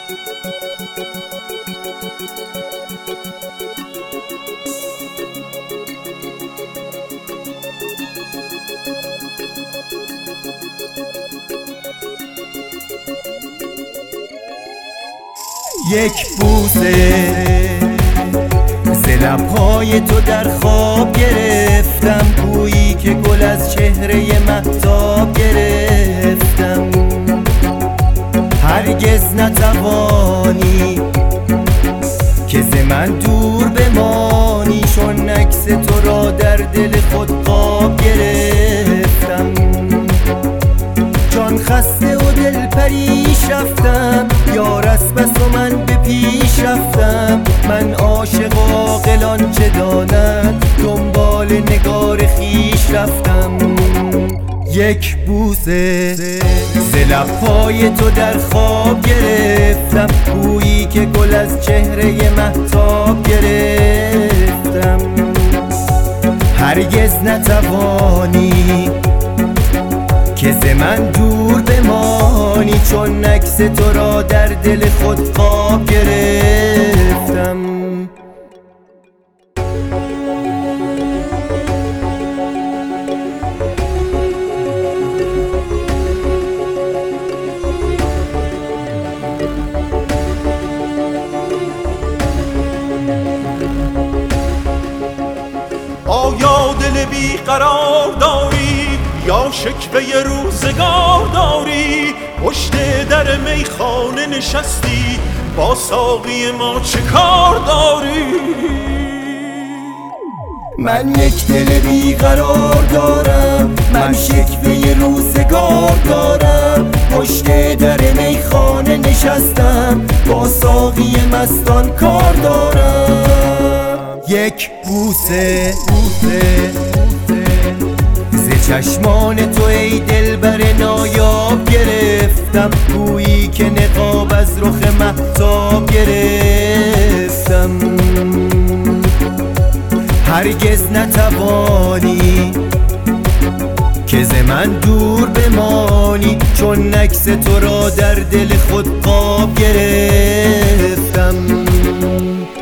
یک بوسه ز لب‌های تو در خواب گرفتم، گویی که گل از چهره مهتاب گرفتم. هرگز نتوانی که ز من دور بمانی، چون عکس تو را در دل خود قاب گرفتم. جان خسته و دل پریش رفتم، یار است بس و من به پیش رفتم. من عاشق و عاقل آنچه دانند، دنبال نگار خویش رفتم. یک بوسه ز لب‌های تو در خواب گرفتم، گویی که گل از چهره مهتاب گرفتم. هرگز نتوانی که ز من دور بمانی، چون عکس تو را در دل خود خواب گرفتم. آیا دل بیقرار داری یا شکوه روزگار داری؟ پشت در میخانه نشستی، با ساقی ما چه کار داری؟ من یک دل بیقرار دارم، من شکوه روزگار دارم. پشت در میخانه نشستم، با ساقی مستان کار دارم. یک بوسه ز چشمان تو ای دلبر نایاب گرفتم، گویی که نقاب از رخ مهتاب گرفتم. هرگز نتوانی که ز من دور بمانی، چون عکس تو را در دل خود قاب گرفتم.